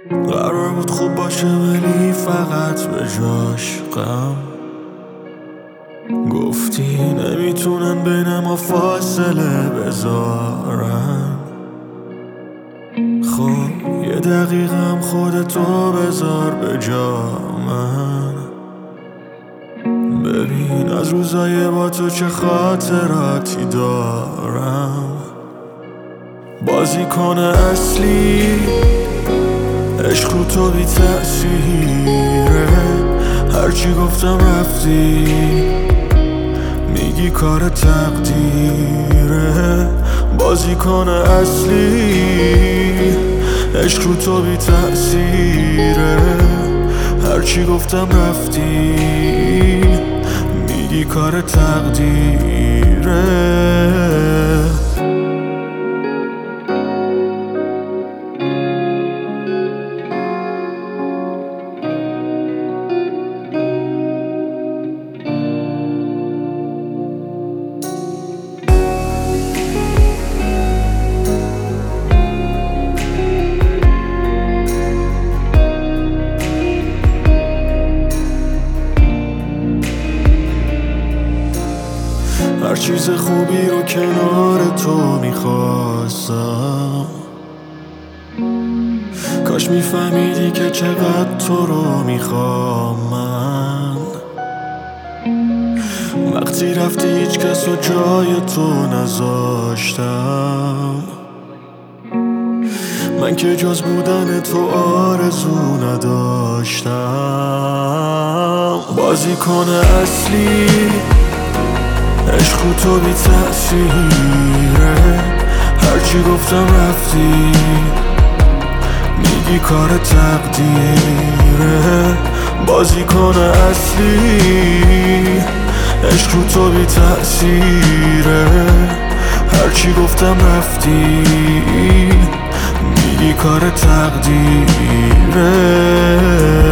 قرار بود خوب باشه ولی فقط به جاش غم. گفتی نمیتونن بین ما فاصله بذارن. خب یه دقیقه هم خودتو بذار به جا من. ببین از روزای با تو چه خاطراتی دارم. بازیکن اصلی عشق رو تو بی تأثیره. هرچی گفتم رفتی میگی کار تقدیره. بازیکن اصلی عشق رو تو بی تأثیره. هرچی گفتم رفتی میگی کار تقدیره. هر چیز خوبی رو کنار تو میخواستم. کاش میفهمیدی که چقدر تو رو میخوام من. وقتی رفتی هیچ کس رو جای تو نذاشتم. من که جز بودن تو آرزو نداشتم. بازیکن اصلی عشق رو تو بی تأثیره. هرچی گفتم رفتی میگی کار تقدیره. بازیکن اصلی عشق رو تو بی تأثیره. هرچی گفتم رفتی میگی کار تقدیره.